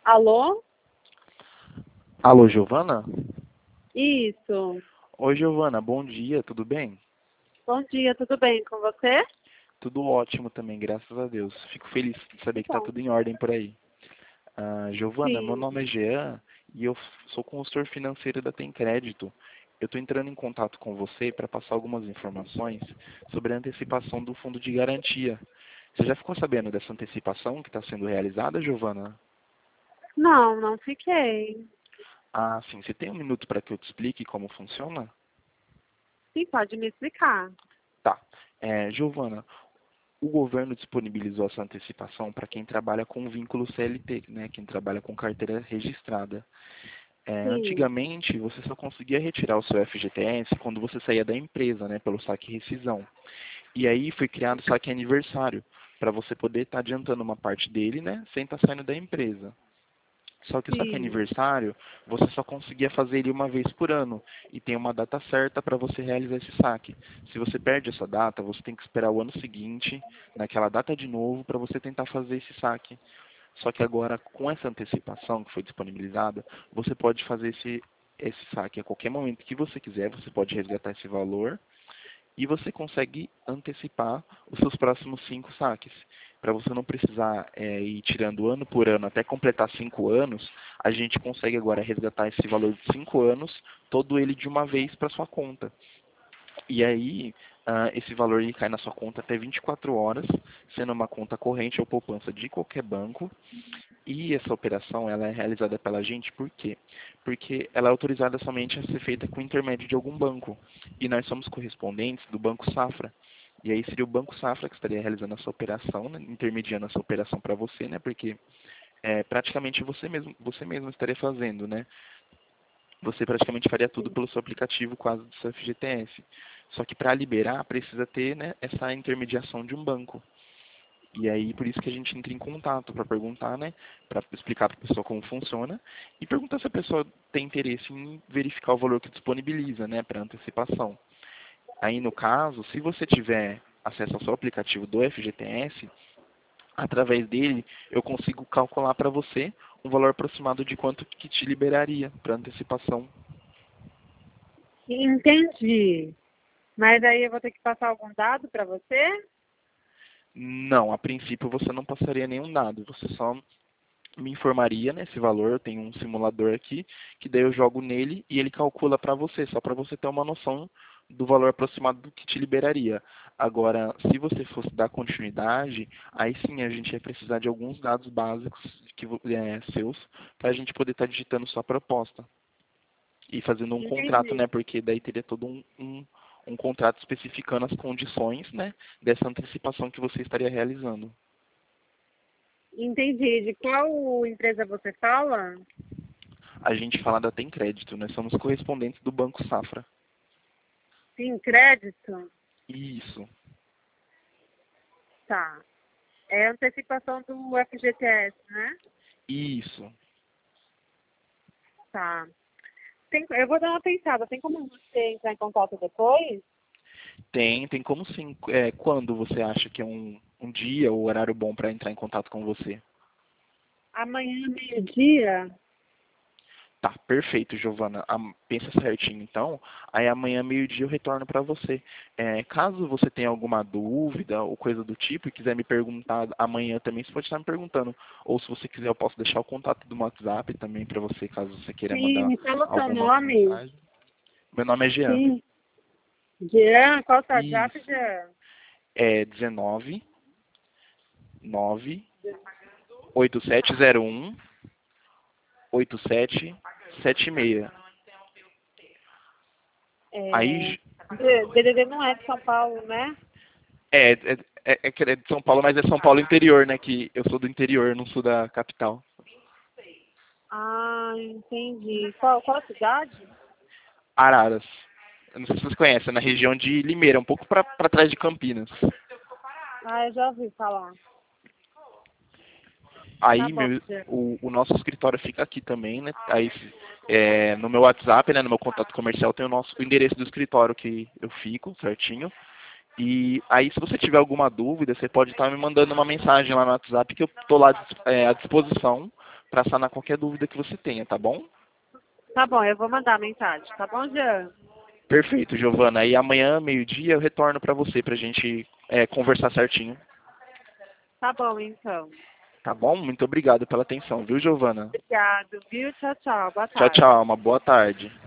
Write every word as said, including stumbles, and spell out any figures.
Alô? Alô, Giovana? Isso. Oi, Giovana, bom dia, tudo bem? Bom dia, tudo bem com você? Tudo ótimo também, graças a Deus. Fico feliz de saber que está Bom, tudo em ordem por aí. Ah, Giovana, meu sim. nome é Jean e eu sou consultor financeiro da Tem Crédito. Eu estou entrando em contato com você para passar algumas informações sobre a antecipação do fundo de garantia. Você já ficou sabendo dessa antecipação que está sendo realizada, Giovana? Não, não fiquei. Ah, sim. Você tem um minuto para que eu te explique como funciona? Sim, pode me explicar. Tá. É, Giovana, o governo disponibilizou essa antecipação para quem trabalha com vínculo C L T, né, quem trabalha com carteira registrada. É, Sim, antigamente, você só conseguia retirar o seu F G T S quando você saía da empresa, né, pelo saque e rescisão. E aí foi criado o saque aniversário, para você poder estar adiantando uma parte dele, né, sem estar saindo da empresa. Só que o saque sim. aniversário, você só conseguia fazer ele uma vez por ano. E tem uma data certa para você realizar esse saque. Se você perde essa data, você tem que esperar o ano seguinte, naquela data de novo, para você tentar fazer esse saque. Só que agora, com essa antecipação que foi disponibilizada, você pode fazer esse, esse saque a qualquer momento que você quiser. Você pode resgatar esse valor e você consegue antecipar os seus próximos cinco saques. Para você não precisar é, ir tirando ano por ano até completar cinco anos, a gente consegue agora resgatar esse valor de cinco anos, todo ele de uma vez para sua conta. E aí, ah, esse valor ele cai na sua conta até vinte e quatro horas, sendo uma conta corrente ou poupança de qualquer banco. E essa operação ela é realizada pela gente por quê? Porque ela é autorizada somente a ser feita com intermédio de algum banco. E nós somos correspondentes do Banco Safra. E aí seria o Banco Safra que estaria realizando essa operação, né, intermediando essa operação para você, né? Porque é, praticamente você mesmo, você mesmo estaria fazendo, né? Você praticamente faria tudo pelo seu aplicativo quase do seu F G T S. Só que para liberar precisa ter, né, essa intermediação de um banco. E aí, por isso que a gente entra em contato para perguntar, né? Para explicar para a pessoa como funciona e perguntar se a pessoa tem interesse em verificar o valor que disponibiliza, né? Para antecipação. Aí, no caso, se você tiver acesso ao seu aplicativo do F G T S, através dele eu consigo calcular para você um valor aproximado de quanto que te liberaria para antecipação. Entendi. Mas aí eu vou ter que passar algum dado para você? Não, a princípio você não passaria nenhum dado, você só me informaria nesse valor, eu tenho um simulador aqui, que daí eu jogo nele e ele calcula para você, só para você ter uma noção do valor aproximado do que te liberaria. Agora, se você fosse dar continuidade, aí sim a gente ia precisar de alguns dados básicos que, é, seus, para a gente poder estar digitando sua proposta e fazendo um contrato, Entendi. né? Porque daí teria todo um, um, um contrato especificando as condições, né, dessa antecipação que você estaria realizando. Entendi. De qual empresa você fala? A gente fala da Tem Crédito, nós somos correspondentes do Banco Safra. Sim, crédito? Isso, Tá. É antecipação do F G T S, né? isso. Tá. Tem, eu vou dar uma pensada. Tem como você entrar em contato depois? Tem, tem como sim. É, quando você acha que é um, um dia ou horário bom para entrar em contato com você? Amanhã, meio-dia? Tá, perfeito, Giovana. Am- Pensa certinho, então. Aí amanhã, meio-dia, eu retorno para você. É, caso você tenha alguma dúvida ou coisa do tipo e quiser me perguntar amanhã também, você pode estar me perguntando. Ou se você quiser, eu posso deixar o contato do meu WhatsApp também para você, caso você queira Sim, mandar me fala o seu alguma nome. mensagem. Meu nome é Jean. Sim. Jean, qual o seu WhatsApp, Isso. Jean? É dezenove, nove, oito sete zero um, oito sete sete seis. É, Aí, D- DDD não é de São Paulo, né? é, é, é, é que é de São Paulo, mas é São Paulo interior, né? Que eu sou do interior, não sou da capital. Ah, entendi. Qual, qual a cidade? Araras. Eu não sei se vocês conhecem, é na região de Limeira, um pouco para trás de Campinas. Ah, eu já ouvi falar. Tá Aí bom, meu, Jean. o, o nosso escritório fica aqui também, né? Aí é, no meu WhatsApp, né? No meu contato comercial tem o nosso o endereço do escritório que eu fico, certinho. E aí, se você tiver alguma dúvida, você pode estar me mandando uma mensagem lá no WhatsApp que eu estou lá é, à disposição para sanar qualquer dúvida que você tenha, tá bom? Tá bom, eu vou mandar a mensagem. Tá bom, Jean? Perfeito, Giovana. Aí amanhã, meio-dia, eu retorno para você para a gente é, conversar certinho. Tá bom, então. Tá bom? Muito obrigado pela atenção, viu, Giovana? Obrigado, viu? Tchau, tchau. Boa Tchau, tarde. tchau. Uma boa tarde.